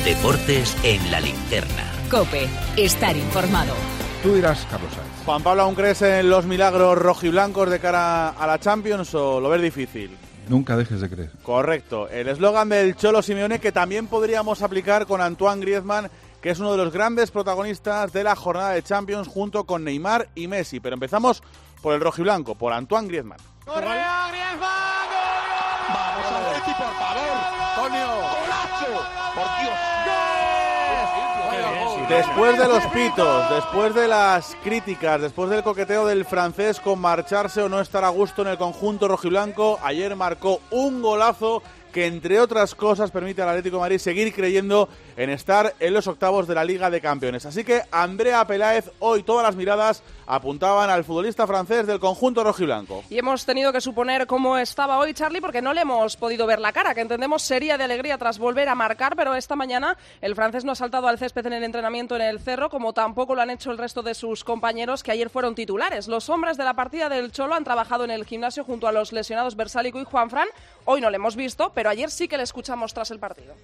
Deportes en la linterna. COPE, estar informado. Tú dirás, Carlos Sainz. Juan Pablo, ¿aún crees en los milagros rojiblancos de cara a la Champions o lo ves difícil? Nunca dejes de creer. Correcto. El eslogan del Cholo Simeone que también podríamos aplicar con Antoine Griezmann, que es uno de los grandes protagonistas de la jornada de Champions junto con Neymar y Messi. Pero empezamos por el rojiblanco, por Antoine Griezmann. ¡Correa, Griezmann! ¡Gol! ¡Vamos a Messi, por favor! ¡Tonio! ¡Golazo! ¡Por Dios! Después de los pitos, después de las críticas, después del coqueteo del francés con marcharse o no estar a gusto en el conjunto rojiblanco, ayer marcó un golazo que, entre otras cosas, permite al Atlético de Madrid seguir creyendo en estar en los octavos de la Liga de Campeones. Así que Andrea Peláez, hoy todas las miradas apuntaban al futbolista francés del conjunto rojiblanco. Y hemos tenido que suponer cómo estaba hoy Charlie, porque no le hemos podido ver la cara, que entendemos sería de alegría tras volver a marcar, pero esta mañana el francés no ha saltado al césped en el entrenamiento en el Cerro, como tampoco lo han hecho el resto de sus compañeros, que ayer fueron titulares. Los hombres de la partida del Cholo han trabajado en el gimnasio junto a los lesionados Bersálico y Juanfran. Hoy no le hemos visto, pero ayer sí que le escuchamos tras el partido.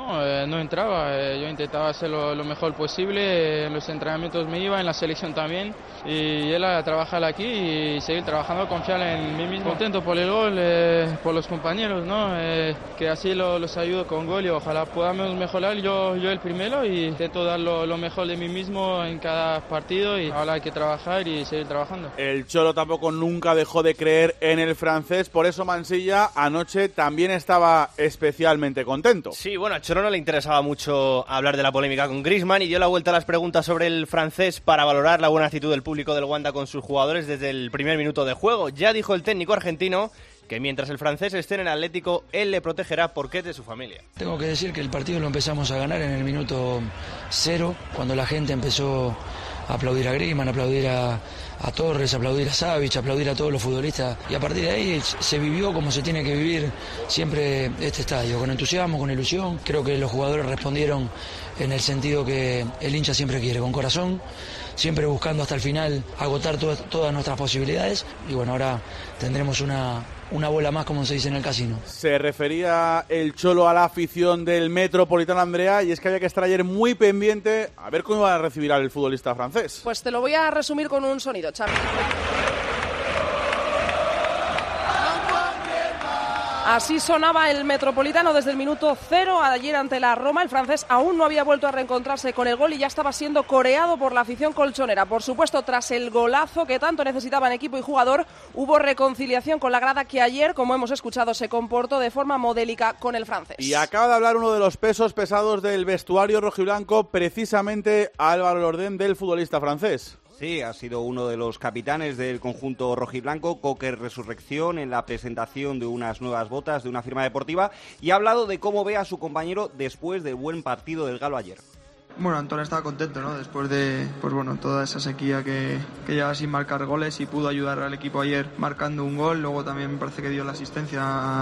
No entraba, yo intentaba hacer lo mejor posible, en los entrenamientos me iba, en la selección también, y él a trabajar aquí y seguir trabajando, confiar en mí mismo. Contento por el gol, por los compañeros, ¿no? Que así los ayudo con gol y ojalá podamos mejorar yo el primero y intento dar lo mejor de mí mismo en cada partido y ahora hay que trabajar y seguir trabajando. El Cholo tampoco nunca dejó de creer en el francés, por eso Mansilla anoche también estaba especialmente contento. Sí, bueno, Cholo no le interesaba mucho hablar de la polémica con Griezmann y dio la vuelta a las preguntas sobre el francés para valorar la buena actitud del público del Wanda con sus jugadores desde el primer minuto de juego. Ya dijo el técnico argentino que mientras el francés esté en el Atlético, él le protegerá porque es de su familia. Tengo que decir que el partido lo empezamos a ganar en el minuto 0, cuando la gente empezó a aplaudir a Griezmann, a aplaudir a Torres, a aplaudir a Savic, a aplaudir a todos los futbolistas, y a partir de ahí se vivió como se tiene que vivir siempre este estadio, con entusiasmo, con ilusión. Creo que los jugadores respondieron en el sentido que el hincha siempre quiere, con corazón, siempre buscando hasta el final agotar todas nuestras posibilidades, y bueno, ahora tendremos una bola más, como se dice en el casino. Se refería el Cholo a la afición del Metropolitano, Andrea, y es que había que estar ayer muy pendiente a ver cómo iba a recibir al futbolista francés. Pues te lo voy a resumir con un sonido, Charlie. Así sonaba el Metropolitano desde el minuto 0 ayer ante la Roma. El francés aún no había vuelto a reencontrarse con el gol y ya estaba siendo coreado por la afición colchonera. Por supuesto, tras el golazo que tanto necesitaban equipo y jugador, hubo reconciliación con la grada que ayer, como hemos escuchado, se comportó de forma modélica con el francés. Y acaba de hablar uno de los pesos pesados del vestuario rojiblanco, precisamente Álvaro Lordén, del futbolista francés. Sí, ha sido uno de los capitanes del conjunto rojiblanco, Cocker Resurrección, en la presentación de unas nuevas botas de una firma deportiva, y ha hablado de cómo ve a su compañero después del buen partido del Galo ayer. Bueno, Antonio estaba contento, ¿no? Después de toda esa sequía que lleva sin marcar goles, y pudo ayudar al equipo ayer marcando un gol. Luego también me parece que dio la asistencia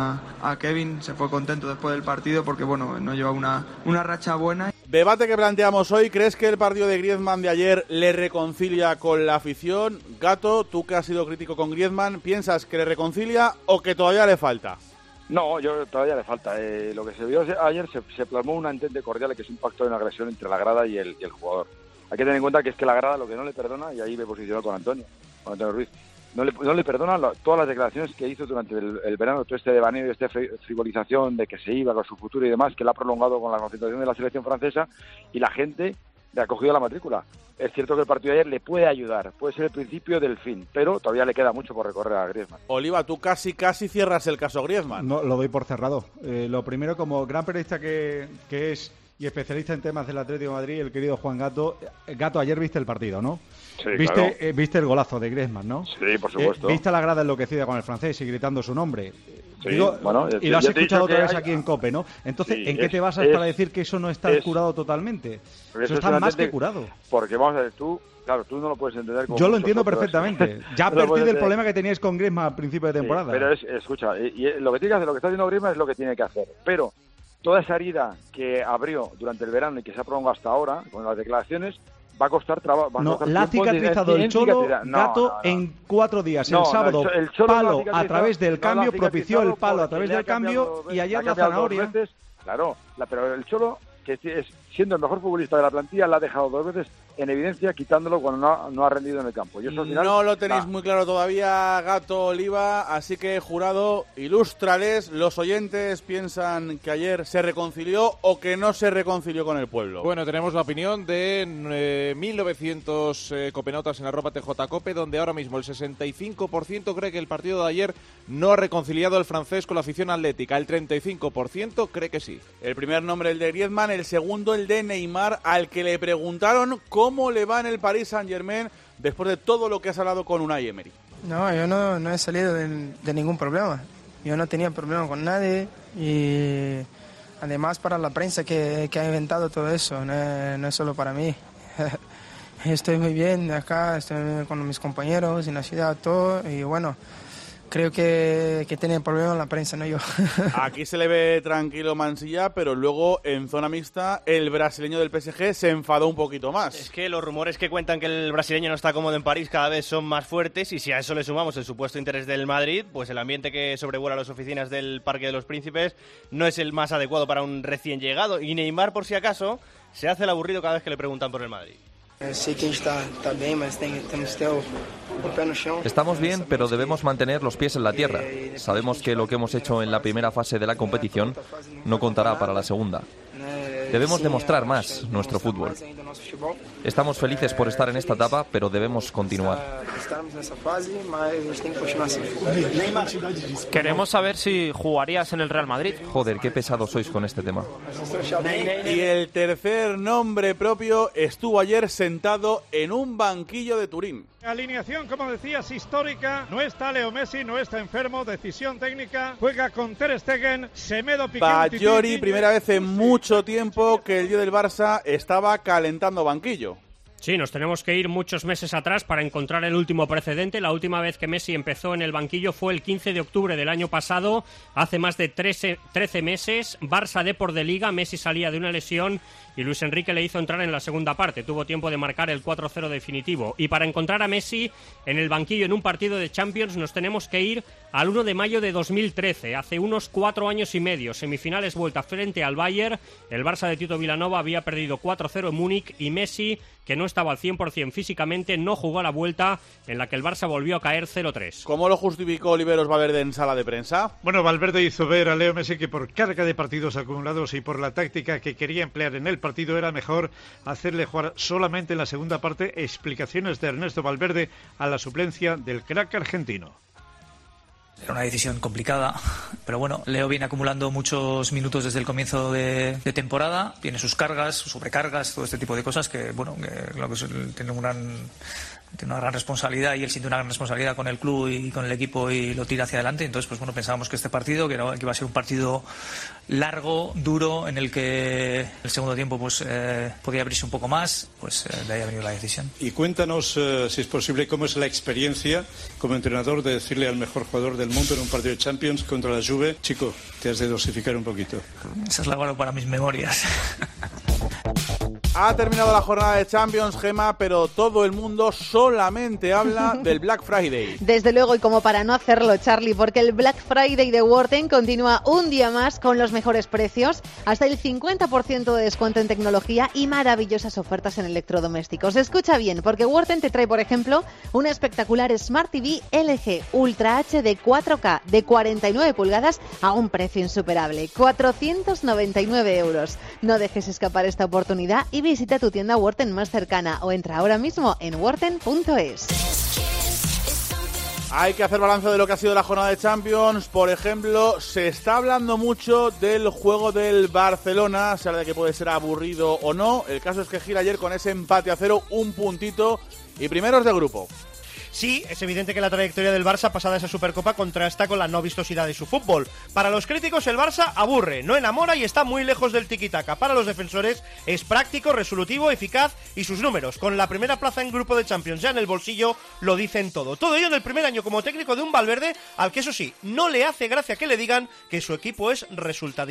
a Kevin. Se fue contento después del partido porque no lleva una racha buena. Debate que planteamos hoy: ¿crees que el partido de Griezmann de ayer le reconcilia con la afición? Gato, tú que has sido crítico con Griezmann, ¿piensas que le reconcilia o que todavía le falta? No, yo todavía le falta. Lo que se vio ayer se plasmó un entente cordial, que es un pacto de una agresión entre la grada y el jugador. Hay que tener en cuenta que es que la grada lo que no le perdona, y ahí me posicionó con Antonio Ruiz, no le perdona todas las declaraciones que hizo durante el verano, todo este devaneo y esta frivolización de que se iba con su futuro y demás, que la ha prolongado con la concentración de la selección francesa, y la gente le ha cogido la matrícula. Es cierto que el partido de ayer le puede ayudar, puede ser el principio del fin, pero todavía le queda mucho por recorrer a Griezmann. Oliva, tú casi cierras el caso Griezmann. No, lo doy por cerrado. Lo primero, como gran periodista que es y especialista en temas del Atlético de Madrid, el querido Juan Gato. Gato, ayer viste el partido, ¿no? Sí, claro. Viste el golazo de Griezmann, ¿no? Sí, por supuesto. Viste a la grada enloquecida con el francés y gritando su nombre. Sí, Digo, bueno, y lo has escuchado otra vez aquí en COPE, ¿no? Entonces, sí, ¿en qué te basas para decir que eso no está curado totalmente? Eso está más que curado. Porque vamos a ver, claro, tú no lo puedes entender como... Yo lo entiendo perfectamente. Ya a partir del problema que teníais con Griezmann al principio de temporada. Sí, pero escucha, lo que tiene que hacer, lo que está haciendo Griezmann es lo que tiene que hacer. Pero toda esa herida que abrió durante el verano y que se ha prolongado hasta ahora, con las declaraciones, va a costar trabajo. No, la ha cicatrizado el Cholo, Gato, en 4 días. El sábado, el palo a través del cambio, propició el palo a través del cambio, y ayer la zanahoria. Claro, pero el Cholo que siendo el mejor futbolista de la plantilla, la ha dejado 2 veces en evidencia, quitándolo cuando no ha rendido en el campo. Y eso, al final, no lo tenéis muy claro todavía, Gato Oliva, así que, jurado, ilústrales. Los oyentes piensan que ayer se reconcilió o que no se reconcilió con el pueblo. Bueno, tenemos la opinión de 1900 copenautas en arroba TJ Cope, donde ahora mismo el 65% cree que el partido de ayer no ha reconciliado al francés con la afición atlética. El 35% cree que sí. El primer nombre el de Griezmann, el segundo el de Neymar, al que le preguntaron cómo le va en el Paris Saint-Germain después de todo lo que has hablado con Unai Emery. No, yo no he salido de ningún problema. Yo no tenía problema con nadie y además para la prensa que ha inventado todo eso, no es solo para mí. Estoy muy bien acá, estoy con mis compañeros en la ciudad, todo, y bueno, creo que tiene problema la prensa, no yo. Aquí se le ve tranquilo Mansilla, pero luego en zona mixta el brasileño del PSG se enfadó un poquito más. Es que los rumores que cuentan que el brasileño no está cómodo en París cada vez son más fuertes, y si a eso le sumamos el supuesto interés del Madrid, pues el ambiente que sobrevuela las oficinas del Parque de los Príncipes no es el más adecuado para un recién llegado. Y Neymar, por si acaso, se hace el aburrido cada vez que le preguntan por el Madrid. Sé que está bien, pero estamos bien, pero debemos mantener los pies en la tierra. Sabemos que lo que hemos hecho en la primera fase de la competición no contará para la segunda. Debemos demostrar más nuestro fútbol. Estamos felices por estar en esta etapa, pero debemos continuar. Queremos saber si jugarías en el Real Madrid. Joder, qué pesados sois con este tema. Y el tercer nombre propio estuvo ayer sentado en un banquillo de Turín. Alineación, como decías, histórica. No está Leo Messi, no está enfermo. Decisión técnica. Juega con Ter Stegen, Semedo, Piqué. Bajori, primera vez en mucho tiempo que el tío del Barça estaba calentando banquillo. Sí, nos tenemos que ir muchos meses atrás para encontrar el último precedente. La última vez que Messi empezó en el banquillo fue el 15 de octubre del año pasado, hace más de 13 meses. Barça Depor de Liga, Messi salía de una lesión y Luis Enrique le hizo entrar en la segunda parte. Tuvo tiempo de marcar el 4-0 definitivo. Y para encontrar a Messi en el banquillo en un partido de Champions nos tenemos que ir al 1 de mayo de 2013, hace unos 4 años y medio. Semifinales vuelta frente al Bayern. El Barça de Tito Vilanova había perdido 4-0 en Múnich y Messi, que no estaba al 100% físicamente, no jugó a la vuelta en la que el Barça volvió a caer 0-3. ¿Cómo lo justificó Oliveros Valverde en sala de prensa? Bueno, Valverde hizo ver a Leo Messi que por carga de partidos acumulados y por la táctica que quería emplear en el partido era mejor hacerle jugar solamente en la segunda parte. Explicaciones de Ernesto Valverde a la suplencia del crack argentino. Era una decisión complicada, pero bueno, Leo viene acumulando muchos minutos desde el comienzo de temporada, tiene sus cargas, sus sobrecargas, todo este tipo de cosas que, bueno, que tiene una gran responsabilidad y él siente una gran responsabilidad con el club y con el equipo y lo tira hacia adelante. Entonces, pues bueno, pensábamos que este partido, que iba a ser un partido largo, duro, en el que el segundo tiempo pues podía abrirse un poco más, pues de ahí ha venido la decisión. Y cuéntanos, si es posible, cómo es la experiencia como entrenador de decirle al mejor jugador del mundo en un partido de Champions contra la Juve: chico, te has de dosificar un poquito. Esa es la guardo para mis memorias. Ha terminado la jornada de Champions, Gema, pero todo el mundo solamente habla del Black Friday. Desde luego, y como para no hacerlo, Charlie, porque el Black Friday de Worten continúa un día más con los mejores precios, hasta el 50% de descuento en tecnología y maravillosas ofertas en electrodomésticos. Escucha bien, porque Worten te trae, por ejemplo, una espectacular Smart TV LG Ultra HD 4K de 49 pulgadas a un precio insuperable, 499 euros. No dejes escapar esta oportunidad y visita tu tienda Worten más cercana o entra ahora mismo en worten.es. Hay que hacer balance de lo que ha sido la jornada de Champions. Por ejemplo, se está hablando mucho del juego del Barcelona, se habla de que puede ser aburrido o no. El caso es que gira ayer con ese empate a 0, un puntito y primeros de grupo. Sí, es evidente que la trayectoria del Barça pasada esa Supercopa contrasta con la no vistosidad de su fútbol. Para los críticos el Barça aburre, no enamora y está muy lejos del tiki-taka. Para los defensores es práctico, resolutivo, eficaz y sus números, con la primera plaza en grupo de Champions ya en el bolsillo, lo dicen todo. Todo ello en el primer año como técnico de un Valverde al que, eso sí, no le hace gracia que le digan que su equipo es resultadista.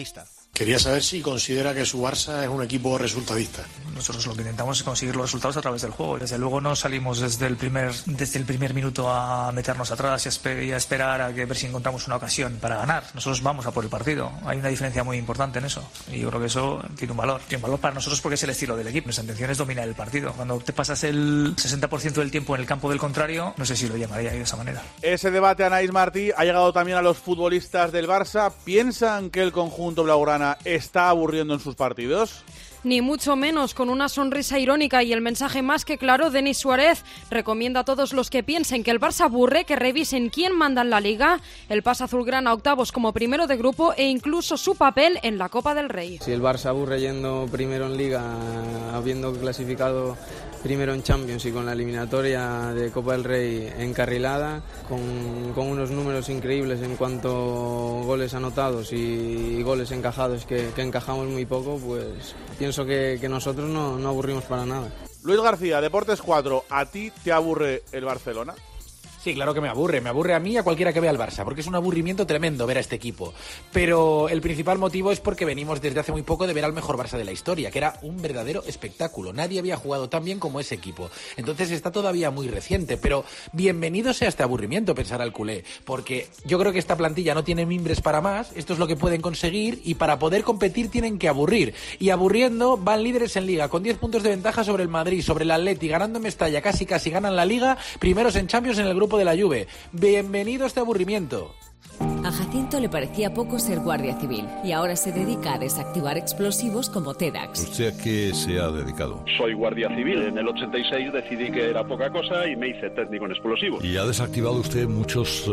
Quería saber si considera que su Barça es un equipo resultadista. Nosotros lo que intentamos es conseguir los resultados a través del juego. Desde luego no salimos desde el primer minuto a meternos atrás y a esperar a ver si encontramos una ocasión para ganar. Nosotros vamos a por el partido. Hay una diferencia muy importante en eso. Y yo creo que eso tiene un valor. Tiene un valor para nosotros porque es el estilo del equipo. Nuestra intención es dominar el partido. Cuando te pasas el 60% del tiempo en el campo del contrario, no sé si lo llamaría de esa manera. Ese debate, Anaís Martí, ha llegado también a los futbolistas del Barça. ¿Piensan que el conjunto blaugrana está aburriendo en sus partidos? Ni mucho menos, con una sonrisa irónica y el mensaje más que claro, Denis Suárez recomienda a todos los que piensen que el Barça aburre que revisen quién manda en la Liga, el pase azulgrana a octavos como primero de grupo e incluso su papel en la Copa del Rey. Si el Barça aburre yendo primero en Liga, habiendo clasificado primero en Champions y con la eliminatoria de Copa del Rey encarrilada, con unos números increíbles en cuanto a goles anotados y goles encajados, que encajamos muy poco, pues pienso que nosotros no aburrimos para nada. Luis García, Deportes 4, ¿a ti te aburre el Barcelona? Sí, claro que me aburre a mí y a cualquiera que vea al Barça, porque es un aburrimiento tremendo ver a este equipo. Pero el principal motivo es porque venimos desde hace muy poco de ver al mejor Barça de la historia, que era un verdadero espectáculo. Nadie había jugado tan bien como ese equipo. Entonces está todavía muy reciente, pero bienvenido sea este aburrimiento, pensará el culé, porque yo creo que esta plantilla no tiene mimbres para más, esto es lo que pueden conseguir, y para poder competir tienen que aburrir. Y aburriendo van líderes en Liga, con 10 puntos de ventaja sobre el Madrid, sobre el Atleti, ganando en Mestalla, casi ganan la Liga, primeros en Champions en el grupo de la Juve. Bienvenido a este aburrimiento. A Jacinto le parecía poco ser guardia civil y ahora se dedica a desactivar explosivos como TEDx. ¿Usted a qué se ha dedicado? Soy guardia civil. En el 86 decidí que era poca cosa y me hice técnico en explosivos. ¿Y ha desactivado usted muchos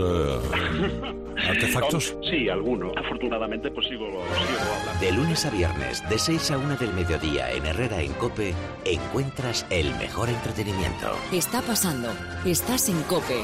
artefactos? Sí, algunos. Afortunadamente pues sigo hablando. De lunes a viernes, de 6 a 1 del mediodía en Herrera en COPE, encuentras el mejor entretenimiento. Está pasando. Estás en COPE.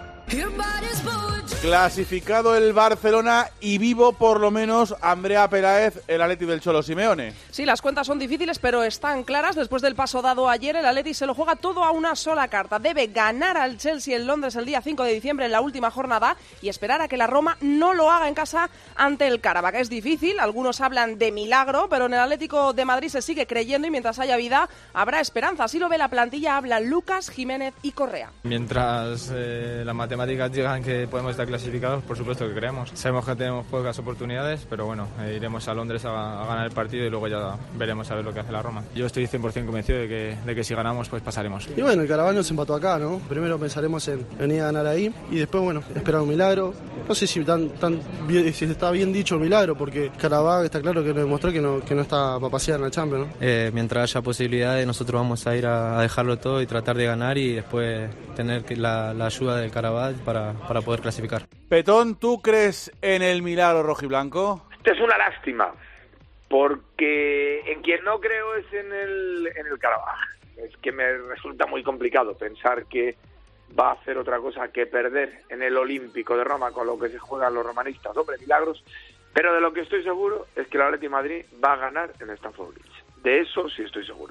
Clasificado el Barcelona y vivo por lo menos Andrea Peláez, el Atleti del Cholo Simeone. Sí, las cuentas son difíciles pero están claras. Después del paso dado ayer, el Atleti se lo juega todo a una sola carta. Debe ganar al Chelsea en Londres el día 5 de diciembre en la última jornada y esperar a que la Roma no lo haga en casa ante el Karabakh. Es difícil, algunos hablan de milagro, pero en el Atlético de Madrid se sigue creyendo y mientras haya vida habrá esperanza. Así lo ve la plantilla, hablan Lucas, Jiménez y Correa. Mientras las matemáticas digan que podemos estar clasificados, por supuesto que creemos. Sabemos que tenemos pocas oportunidades, pero bueno, iremos a Londres a ganar el partido y luego ya veremos a ver lo que hace la Roma. Yo estoy 100% convencido de que si ganamos, pues pasaremos. Y bueno, el Karabakh nos empató acá, ¿no? Primero pensaremos en venir a ganar ahí y después, bueno, esperar un milagro. No sé si si está bien dicho el milagro, porque Karabakh está claro que nos demostró que no está para pasear en la Champions, ¿no? Mientras haya posibilidades, nosotros vamos a ir a dejarlo todo y tratar de ganar y después tener la ayuda del Karabakh para poder clasificar. Petón, ¿tú crees en el milagro rojiblanco? Esto es una lástima, porque en quien no creo es en el Karabakh. Es que me resulta muy complicado pensar que va a hacer otra cosa que perder en el Olímpico de Roma con lo que se juegan los romanistas. Hombre, milagros. Pero de lo que estoy seguro es que el Atleti Madrid va a ganar en Stamford Bridge. De eso sí estoy seguro.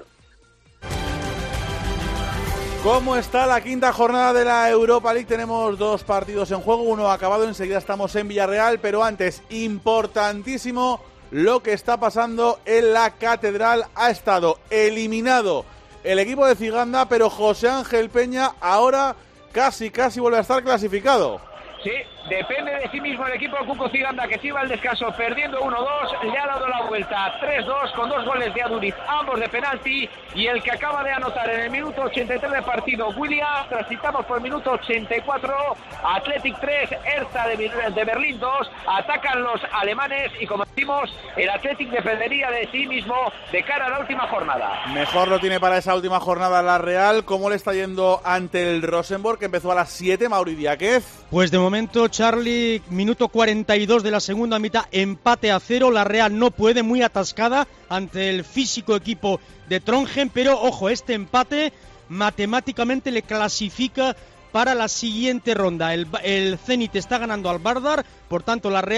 ¿Cómo está la quinta jornada de la Europa League? Tenemos dos partidos en juego, uno acabado, enseguida estamos en Villarreal, pero antes, importantísimo lo que está pasando en la Catedral. Ha estado eliminado el equipo de Ciganda, pero José Ángel Peña ahora casi vuelve a estar clasificado. Sí, depende de sí mismo el equipo de Cuco Ciganda, que se iba al descanso perdiendo 1-2, le ha dado la vuelta 3-2 con 2 goles de Aduriz, ambos de penalti, y el que acaba de anotar en el minuto 83 de partido, William. Transitamos por el minuto 84, Athletic 3, Hertha de Berlín 2, atacan los alemanes y como decimos, el Athletic dependería de sí mismo de cara a la última jornada. Mejor lo tiene para esa última jornada la Real. ¿Cómo le está yendo ante el Rosenborg, que empezó a las 7, Mauri Diáquez? Pues de momento, Charlie, minuto 42 de la segunda mitad, empate a 0. La Real no puede, muy atascada ante el físico equipo de Trondheim, pero ojo, este empate matemáticamente le clasifica para la siguiente ronda. El Zenit está ganando al Vardar, por tanto la Real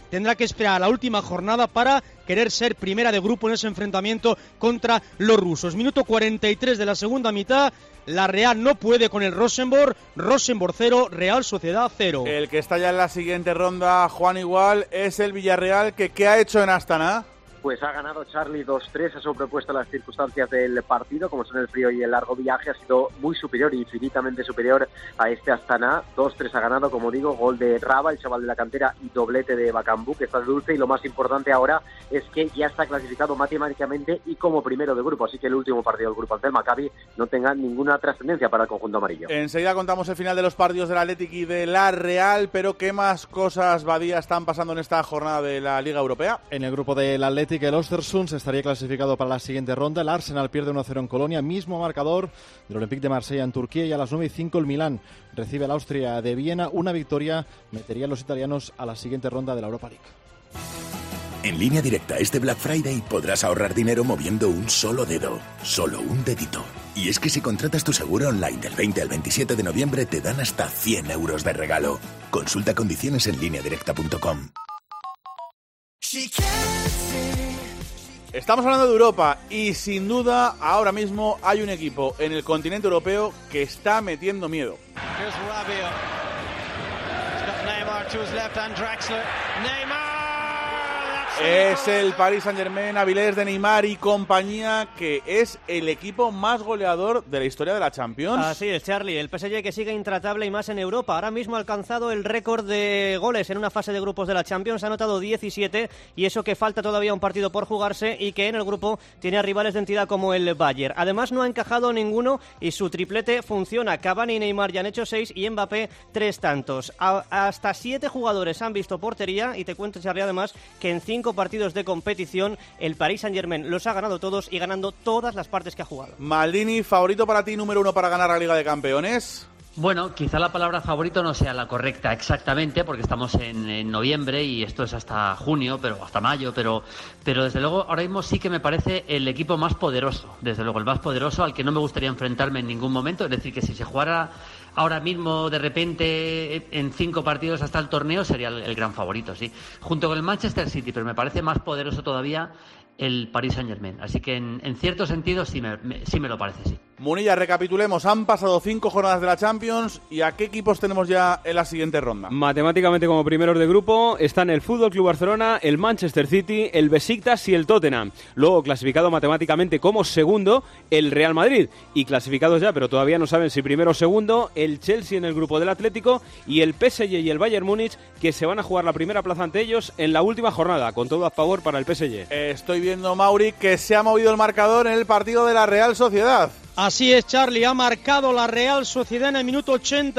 tendrá que esperar a la última jornada para querer ser primera de grupo en ese enfrentamiento contra los rusos. Minuto 43 de la segunda mitad. La Real no puede con el Rosenborg. Rosenborg 0, Real Sociedad 0. El que está ya en la siguiente ronda, Juan, igual, es el Villarreal, que ¿qué ha hecho en Astana? Pues ha ganado Charlie 2-3, ha sobrepuesto las circunstancias del partido, como son el frío y el largo viaje, ha sido muy superior, infinitamente superior a este Astana. 2-3 ha ganado, como digo, gol de Raba, el chaval de la cantera, y doblete de Bakambu, que está de dulce, y lo más importante ahora es que ya está clasificado matemáticamente y como primero de grupo, así que el último partido del grupo ante el Maccabi no tenga ninguna trascendencia para el conjunto amarillo. Enseguida contamos el final de los partidos del Athletic y de la Real, pero ¿qué más cosas, Badía, están pasando en esta jornada de la Liga Europea? En el grupo del Athletic, el Östersund estaría clasificado para la siguiente ronda. El Arsenal pierde 1-0 en Colonia, mismo marcador del Olympique de Marsella en Turquía, y a las 9:05 el Milán recibe al Austria de Viena. Una victoria metería a los italianos a la siguiente ronda de la Europa League. En Línea Directa este Black Friday podrás ahorrar dinero moviendo un solo dedo, solo un dedito. Y es que si contratas tu seguro online del 20 al 27 de noviembre te dan hasta 100 euros de regalo. Consulta condiciones en lineadirecta.com. Estamos hablando de Europa y sin duda ahora mismo hay un equipo en el continente europeo que está metiendo miedo. Es el Paris Saint-Germain, Avilés, de Neymar y compañía, que es el equipo más goleador de la historia de la Champions. Así es, Charlie, el PSG que sigue intratable y más en Europa. Ahora mismo ha alcanzado el récord de goles en una fase de grupos de la Champions, ha anotado 17, y eso que falta todavía un partido por jugarse y que en el grupo tiene a rivales de entidad como el Bayern. Además no ha encajado ninguno y su triplete funciona. Cavani y Neymar ya han hecho 6 y Mbappé 3 tantos. Hasta 7 jugadores han visto portería, y te cuento, Charlie, además que en 5 partidos de competición el Paris Saint-Germain los ha ganado todos y ganando todas las partes que ha jugado. Maldini, ¿favorito para ti número 1 para ganar la Liga de Campeones? Bueno, quizá la palabra favorito no sea la correcta exactamente, porque estamos en noviembre y esto es hasta junio, pero hasta mayo, pero desde luego ahora mismo sí que me parece el equipo más poderoso, desde luego el más poderoso, al que no me gustaría enfrentarme en ningún momento. Es decir, que si se jugara ahora mismo de repente en 5 partidos hasta el torneo sería el gran favorito, sí, junto con el Manchester City, pero me parece más poderoso todavía el Paris Saint-Germain. Así que en cierto sentido sí me lo parece, sí. Munilla, recapitulemos, han pasado 5 jornadas de la Champions, ¿y a qué equipos tenemos ya en la siguiente ronda? Matemáticamente como primeros de grupo están el Fútbol Club Barcelona, el Manchester City, el Besiktas y el Tottenham. Luego, clasificado matemáticamente como segundo, el Real Madrid. Y clasificados ya, pero todavía no saben si primero o segundo, el Chelsea en el grupo del Atlético y el PSG y el Bayern Múnich, que se van a jugar la primera plaza ante ellos en la última jornada, con todo a favor para el PSG. Estoy viendo, Mauri, que se ha movido el marcador en el partido de la Real Sociedad. Así es, Charlie, ha marcado la Real Sociedad en el minuto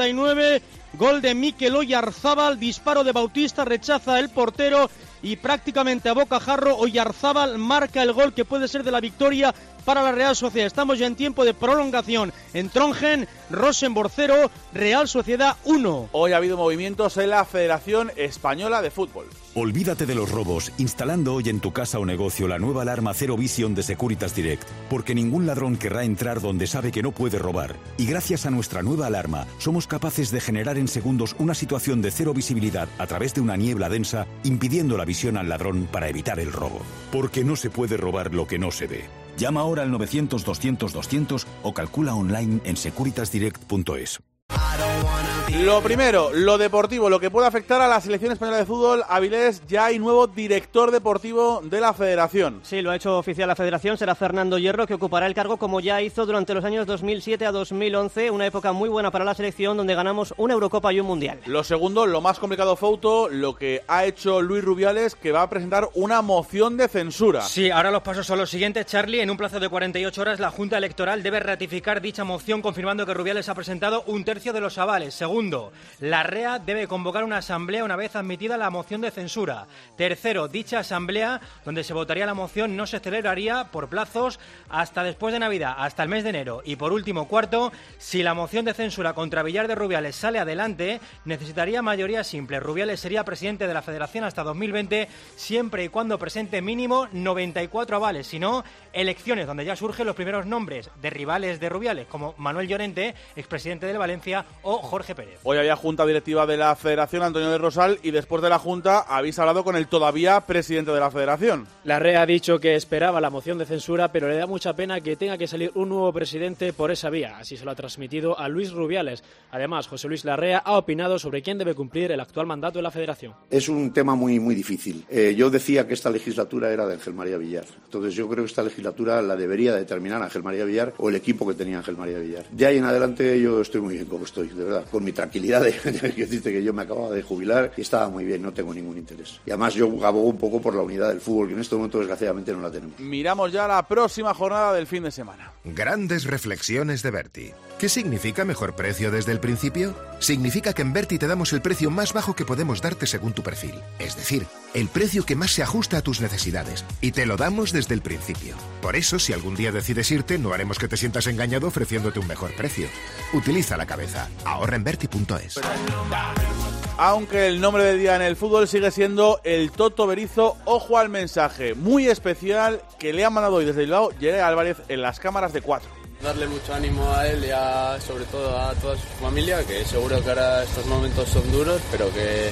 89, gol de Mikel Oyarzábal, disparo de Bautista, rechaza el portero y prácticamente a bocajarro Oyarzábal marca el gol que puede ser de la victoria para la Real Sociedad. Estamos ya en tiempo de prolongación en Trondheim, Rosenborg 0, Real Sociedad 1. Hoy ha habido movimientos en la Federación Española de Fútbol. Olvídate de los robos instalando hoy en tu casa o negocio la nueva alarma Zero Vision de Securitas Direct, porque ningún ladrón querrá entrar donde sabe que no puede robar. Y gracias a nuestra nueva alarma, somos capaces de generar en segundos una situación de cero visibilidad a través de una niebla densa, impidiendo la visión al ladrón para evitar el robo. Porque no se puede robar lo que no se ve. Llama ahora al 900-200-200 o calcula online en securitasdirect.es. Lo primero, lo deportivo, lo que puede afectar a la selección española de fútbol. Avilés, ya hay nuevo director deportivo de la federación. Sí, lo ha hecho oficial la federación, será Fernando Hierro, que ocupará el cargo como ya hizo durante los años 2007 a 2011, una época muy buena para la selección donde ganamos una Eurocopa y un Mundial. Lo segundo, lo más complicado, Fouto, lo que ha hecho Luis Rubiales, que va a presentar una moción de censura. Sí, ahora los pasos son los siguientes, Charlie. En un plazo de 48 horas la Junta Electoral debe ratificar dicha moción, confirmando que Rubiales ha presentado 1/3 de los avales. Segundo, la REA debe convocar una asamblea una vez admitida la moción de censura. Tercero, dicha asamblea, donde se votaría la moción, no se celebraría por plazos hasta después de Navidad, hasta el mes de enero. Y por último, cuarto, si la moción de censura contra Villar de Rubiales sale adelante, necesitaría mayoría simple. Rubiales sería presidente de la Federación hasta 2020, siempre y cuando presente mínimo 94 avales. Si no, elecciones donde ya surgen los primeros nombres de rivales de Rubiales, como Manuel Llorente, expresidente del Valencia, o Jorge Pérez. Pérez. Hoy había junta directiva de la Federación, Antonio de Rosal, y después de la junta habéis hablado con el todavía presidente de la Federación. Larrea ha dicho que esperaba la moción de censura, pero le da mucha pena que tenga que salir un nuevo presidente por esa vía. Así se lo ha transmitido a Luis Rubiales. Además, José Luis Larrea ha opinado sobre quién debe cumplir el actual mandato de la Federación. Es un tema muy difícil. Yo decía que esta legislatura era de Ángel María Villar. Entonces yo creo que esta legislatura la debería determinar Ángel María Villar o el equipo que tenía Ángel María Villar. De ahí en adelante yo estoy muy bien como estoy, de verdad. Con mi tranquilidad de que decirte que yo me acababa de jubilar y estaba muy bien, no tengo ningún interés. Y además yo abogo un poco por la unidad del fútbol, que en este momento desgraciadamente no la tenemos. Miramos ya la próxima jornada del fin de semana. Grandes reflexiones de Berti. ¿Qué significa mejor precio desde el principio? Significa que en Berti te damos el precio más bajo que podemos darte según tu perfil. Es decir, el precio que más se ajusta a tus necesidades. Y te lo damos desde el principio. Por eso, si algún día decides irte, no haremos que te sientas engañado ofreciéndote un mejor precio. Utiliza la cabeza. Ahorra en Berti.es. Aunque el nombre del día en el fútbol sigue siendo el Toto Berizo, ojo al mensaje muy especial que le ha mandado hoy desde Bilbao Jerry Álvarez en las cámaras de 4. Darle mucho ánimo a él y sobre todo a toda su familia, que seguro que ahora estos momentos son duros, pero que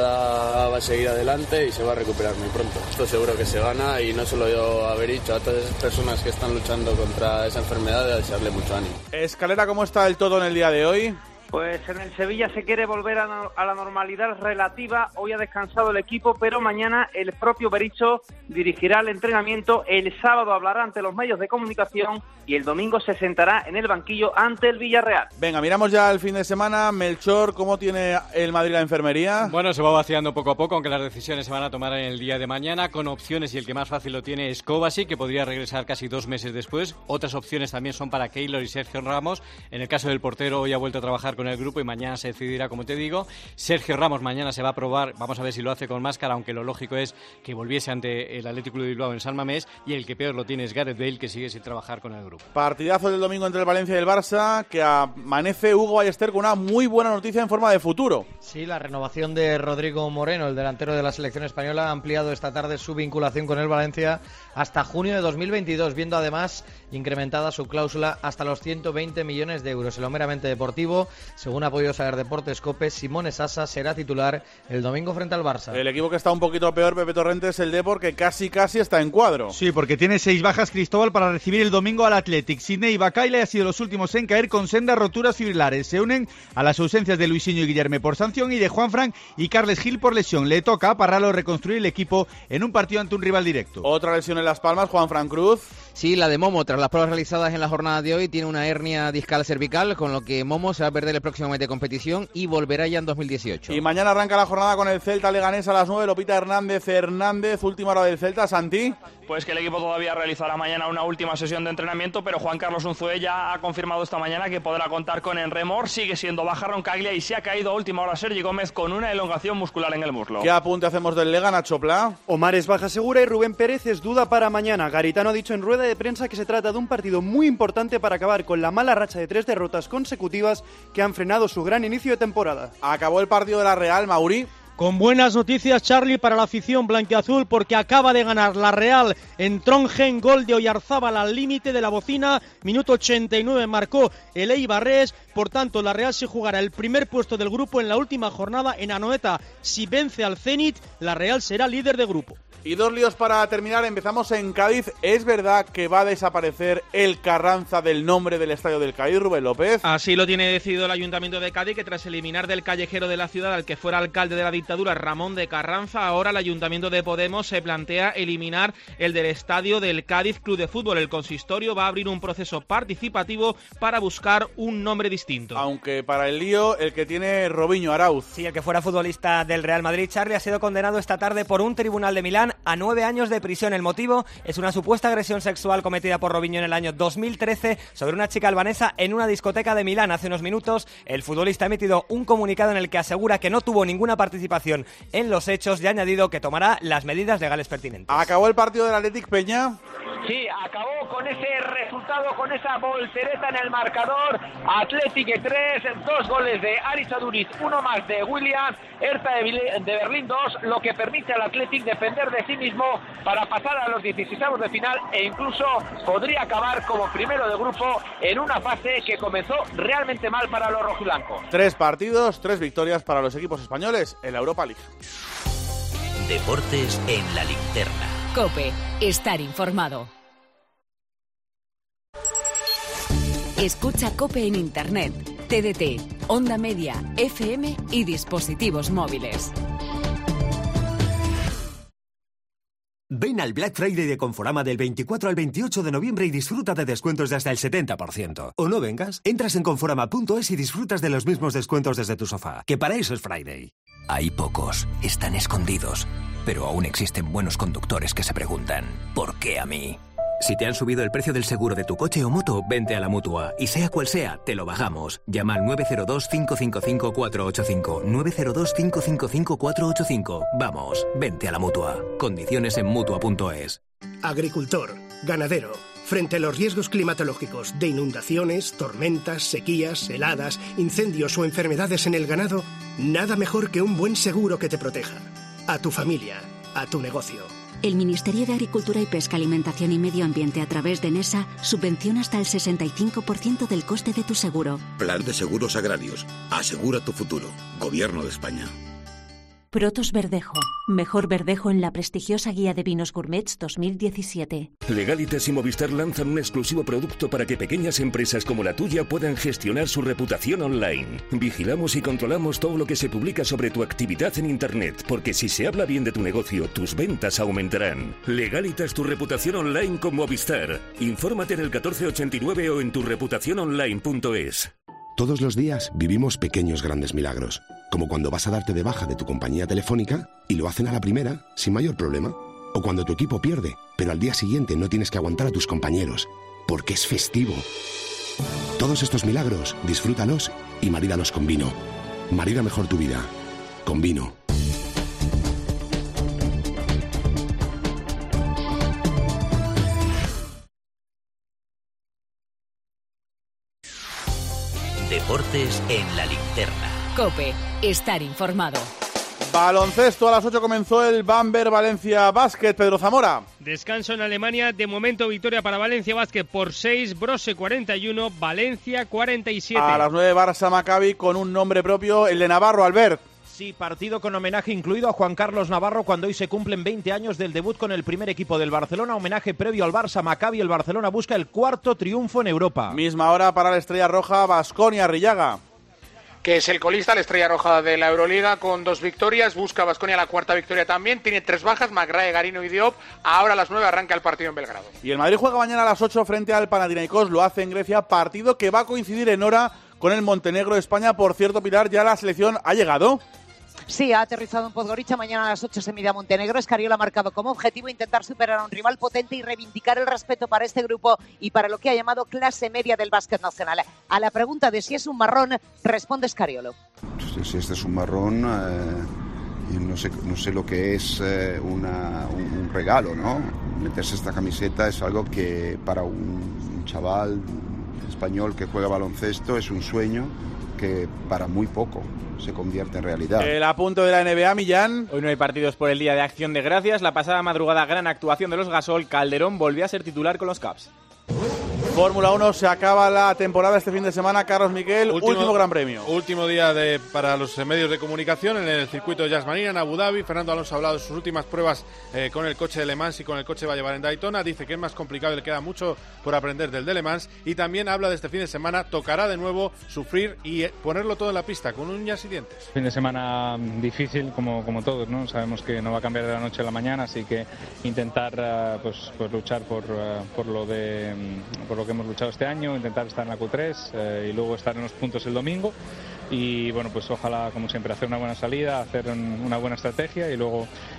nada va a seguir adelante y se va a recuperar muy pronto. Esto seguro que se gana y no solo yo haber dicho a todas esas personas que están luchando contra esa enfermedad, de desearle mucho ánimo. Escalera, ¿cómo está el Toto en el día de hoy? Pues en el Sevilla se quiere volver a la normalidad relativa. Hoy ha descansado el equipo, pero mañana el propio Berizzo dirigirá el entrenamiento. El sábado hablará ante los medios de comunicación y el domingo se sentará en el banquillo ante el Villarreal. Venga, miramos ya el fin de semana. Melchor, ¿cómo tiene el Madrid la enfermería? Bueno, se va vaciando poco a poco, aunque las decisiones se van a tomar en el día de mañana, con opciones, y el que más fácil lo tiene es Kovacic, que podría regresar casi 2 meses después. Otras opciones también son para Keylor y Sergio Ramos. En el caso del portero, hoy ha vuelto a trabajar con el grupo y mañana se decidirá, como te digo. Sergio Ramos mañana se va a probar, vamos a ver si lo hace con máscara, aunque lo lógico es que volviese ante el Atlético de Bilbao en San Mamés, y el que peor lo tiene es Gareth Bale, que sigue sin trabajar con el grupo. Partidazo del domingo entre el Valencia y el Barça, que amanece Hugo Ballester con una muy buena noticia en forma de futuro. Sí, la renovación de Rodrigo Moreno, el delantero de la selección española, ha ampliado esta tarde su vinculación con el Valencia hasta junio de 2022, viendo además incrementada su cláusula hasta los 120 millones de euros. En lo meramente deportivo, según ha podido saber Deportes COPE, Simone Sasa será titular el domingo frente al Barça. El equipo que está un poquito peor, Pepe Torrente, es el Depor, que casi está en cuadro. Sí, porque tiene 6 bajas Cristóbal para recibir el domingo al Athletic. Sidney y Bacaile han sido los últimos en caer con sendas roturas fibrilares. Se unen a las ausencias de Luisinho y Guillerme por sanción y de Juanfran y Carles Gil por lesión. Le toca a Parralo reconstruir el equipo en un partido ante un rival directo. Otra lesión en Las Palmas, Juanfran Cruz. Sí, la de Momo, tras las pruebas realizadas en la jornada de hoy, tiene una hernia discal cervical, con lo que Momo se va a perder el próximo mes de competición y volverá ya en 2018. Y mañana arranca la jornada con el Celta Leganés a las 9, Lopita Hernández, última hora del Celta, Santi. Pues que el equipo todavía realizará mañana una última sesión de entrenamiento, pero Juan Carlos Unzué ya ha confirmado esta mañana que podrá contar con Enremor, sigue siendo baja Roncaglia y se ha caído a última hora Sergi Gómez con una elongación muscular en el muslo. ¿Qué apunte hacemos del Lega, Nacho Plá? Omar es baja segura y Rubén Pérez es duda para mañana. Garitano ha dicho en rueda de prensa que se trata de un partido muy importante para acabar con la mala racha de 3 derrotas consecutivas que han frenado su gran inicio de temporada. Acabó el partido de la Real, Mauri. Con buenas noticias, Charlie, para la afición blanquiazul, porque acaba de ganar la Real en Trondheim, gol de Oyarzábal al límite de la bocina, minuto 89 marcó el Eibarres. Por tanto, la Real se jugará el primer puesto del grupo en la última jornada en Anoeta. Si vence al Zenit, la Real será líder de grupo. Y 2 líos para terminar, empezamos en Cádiz. ¿Es verdad que va a desaparecer el Carranza del nombre del estadio del Cádiz, Rubén López? Así lo tiene decidido el Ayuntamiento de Cádiz, que tras eliminar del callejero de la ciudad al que fuera alcalde de la dictadura, Ramón de Carranza, ahora el Ayuntamiento de Podemos se plantea eliminar el del estadio del Cádiz Club de Fútbol. El consistorio va a abrir un proceso participativo para buscar un nombre distinto. Aunque para el lío, el que tiene Robinho Arauz. Sí, el que fuera futbolista del Real Madrid, Charlie, ha sido condenado esta tarde por un tribunal de Milán a 9 años de prisión. El motivo es una supuesta agresión sexual cometida por Robinho en el año 2013 sobre una chica albanesa en una discoteca de Milán. Hace unos minutos, el futbolista ha emitido un comunicado en el que asegura que no tuvo ninguna participación participación en los hechos y ha añadido que tomará las medidas legales pertinentes. ¿Acabó el partido del Athletic, Peña? Sí, acabó con ese resultado, con esa voltereta en el marcador. Athletic 3, 2 goles de Aris Aduriz, 1 más de William, Hertha de Berlín 2, lo que permite al Athletic depender de sí mismo para pasar a los 16avos de final e incluso podría acabar como primero de grupo en una fase que comenzó realmente mal para los rojiblancos. 3 partidos, 3 victorias para los equipos españoles en la Europa League. Deportes en la linterna. COPE, estar informado. Escucha COPE en Internet, TDT, Onda Media, FM y dispositivos móviles. Ven al Black Friday de Conforama del 24 al 28 de noviembre y disfruta de descuentos de hasta el 70%. O no vengas, entras en conforama.es y disfrutas de los mismos descuentos desde tu sofá, que para eso es Friday. Hay pocos, están escondidos, pero aún existen buenos conductores que se preguntan, ¿por qué a mí? Si te han subido el precio del seguro de tu coche o moto, vente a la Mutua. Y sea cual sea, te lo bajamos. Llama al 902-555-485. 902-555-485. Vamos, vente a la Mutua. Condiciones en Mutua.es. Agricultor, ganadero. Frente a los riesgos climatológicos de inundaciones, tormentas, sequías, heladas, incendios o enfermedades en el ganado, nada mejor que un buen seguro que te proteja. A tu familia, a tu negocio. El Ministerio de Agricultura y Pesca, Alimentación y Medio Ambiente a través de NESA subvenciona hasta el 65% del coste de tu seguro. Plan de Seguros Agrarios. Asegura tu futuro. Gobierno de España. Protos Verdejo. Mejor verdejo en la prestigiosa Guía de Vinos Gourmets 2017. Legalitas y Movistar lanzan un exclusivo producto para que pequeñas empresas como la tuya puedan gestionar su reputación online. Vigilamos y controlamos todo lo que se publica sobre tu actividad en Internet, porque si se habla bien de tu negocio, tus ventas aumentarán. Legalitas tu reputación online con Movistar. Infórmate en el 1489 o en turreputaciononline.es. Todos los días vivimos pequeños grandes milagros, como cuando vas a darte de baja de tu compañía telefónica y lo hacen a la primera, sin mayor problema. O cuando tu equipo pierde, pero al día siguiente no tienes que aguantar a tus compañeros, porque es festivo. Todos estos milagros, disfrútalos y marídalos con vino. Marida mejor tu vida. Con vino. Deportes en la linterna. COPE, estar informado. Baloncesto, a las 8 comenzó el Bamberg Valencia Basket. Pedro Zamora. Descanso en Alemania, de momento victoria para Valencia Basket por 6, Brose 41, Valencia 47. A las 9 Barça Maccabi con un nombre propio, el de Navarro, Albert. Sí, partido con homenaje incluido a Juan Carlos Navarro cuando hoy se cumplen 20 años del debut con el primer equipo del Barcelona. Homenaje previo al Barça Maccabi. El Barcelona busca el 4º triunfo en Europa. Misma hora para la Estrella Roja, Baskonia Arrillaga. Que es el colista, la Estrella Roja de la Euroliga, con 2 victorias, busca Baskonia la 4ª victoria también, tiene 3 bajas, Magrae, Garino y Diop. Ahora a las 9 arranca el partido en Belgrado. Y el Madrid juega mañana a las 8 frente al Panathinaikos, lo hace en Grecia, partido que va a coincidir en hora con el Montenegro de España. Por cierto, Pilar, ya la selección ha llegado. Sí, ha aterrizado en Podgorica. Mañana a las 8 se mide a Montenegro. Escariolo ha marcado como objetivo intentar superar a un rival potente y reivindicar el respeto para este grupo y para lo que ha llamado clase media del básquet nacional. A la pregunta de si es un marrón, responde Escariolo. Si este es un marrón, no sé lo que es un regalo, ¿no? Meterse esta camiseta es algo que para un chaval español que juega baloncesto es un sueño que para muy poco se convierte en realidad. El apunte de la NBA, Millán. Hoy no hay partidos por el Día de Acción de Gracias. La pasada madrugada, gran actuación de los Gasol. Calderón volvió a ser titular con los Cavs. Fórmula 1, se acaba la temporada este fin de semana. Carlos Miquel, último gran premio. Último día para los medios de comunicación en el circuito de Yas Marina, en Abu Dhabi. Fernando Alonso ha hablado de sus últimas pruebas con el coche de Le Mans y con el coche que va a llevar en Daytona. Dice que es más complicado y le queda mucho por aprender del de Le Mans. Y también habla de este fin de semana. Tocará de nuevo sufrir y ponerlo todo en la pista con uñas y dientes. Fin de semana difícil como todos, ¿no? Sabemos que no va a cambiar de la noche a la mañana, así que intentar pues luchar por lo que hemos luchado este año, intentar estar en la Q3 y luego estar en los puntos el domingo y bueno, pues ojalá, como siempre, hacer una buena salida, hacer una buena estrategia y luego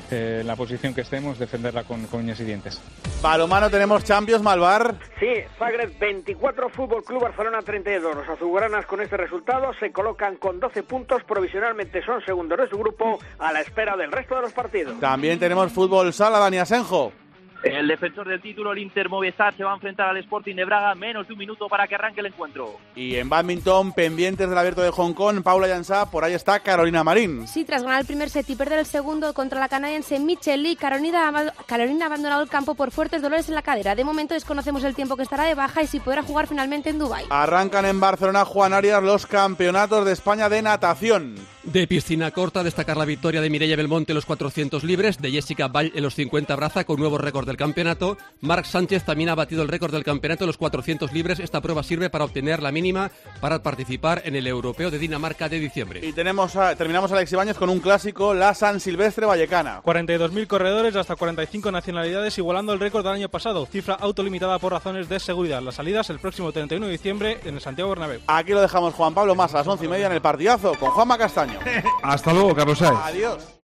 en la posición que estemos, defenderla con uñas y dientes. Balonmano, tenemos Champions, Malvar. Sí, Zagreb 24, Fútbol Club Barcelona 32. Los azulgranas con este resultado se colocan con 12 puntos, provisionalmente son segundos de su grupo a la espera del resto de los partidos. También tenemos fútbol sala, Dani Asenjo. El defensor del título, el Inter Movistar, se va a enfrentar al Sporting de Braga, menos de un minuto para que arranque el encuentro. Y en badminton, pendientes del Abierto de Hong Kong, Paula Jansá, por ahí está Carolina Marín. Sí, tras ganar el primer set y perder el segundo contra la canadiense Michelle Lee, Carolina ha abandonado el campo por fuertes dolores en la cadera. De momento desconocemos el tiempo que estará de baja y si podrá jugar finalmente en Dubái. Arrancan en Barcelona, Juan Arias, los campeonatos de España de natación. De piscina corta, destacar la victoria de Mireia Belmonte en los 400 libres, de Jessica Ball en los 50 braza con nuevo récord del campeonato. Marc Sánchez también ha batido el récord del campeonato en los 400 libres. Esta prueba sirve para obtener la mínima para participar en el Europeo de Dinamarca de diciembre. Y terminamos, Alex Ibáñez, con un clásico, la San Silvestre Vallecana. 42.000 corredores de hasta 45 nacionalidades, igualando el récord del año pasado, cifra autolimitada por razones de seguridad. Las salidas el próximo 31 de diciembre en el Santiago Bernabéu. Aquí lo dejamos, Juan Pablo, más a las 11:30 en el partidazo con Juanma Castaño. Hasta luego, Carlos Sainz. Adiós.